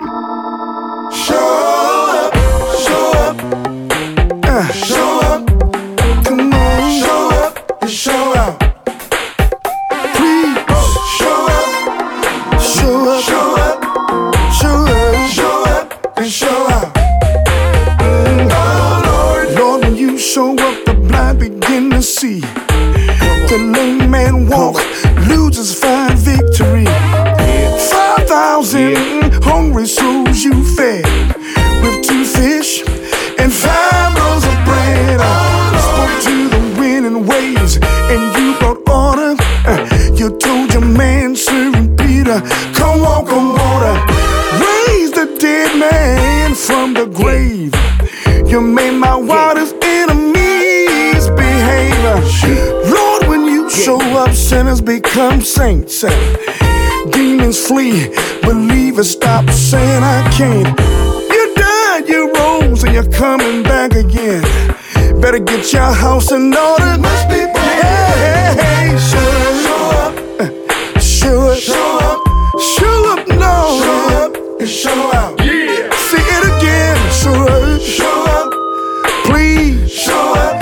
Show up, show up, show up. Come on, show up and show out. Please show up, show up, show up, show up, show up and show out. Oh Lord, Lord, when you show up, the blind begin to see. The lame man walk, losers find victory. 5,000 hungry souls you fed with 2 fish and 5 loaves of bread. Spoke to the wind and waves, and you brought order. You told your man, serving Peter, come walk on water. Raise the dead man from the grave. You made my wildest enemies behave. Lord, when you show up, sinners become saints. Demons flee, believers stop saying I can't. You died, you rose, and you're coming back again. Better get your house in order. Must be hey, hey, show up, show up, show up, show up, no, show up and show out. Yeah, say it again, show up, please, show up.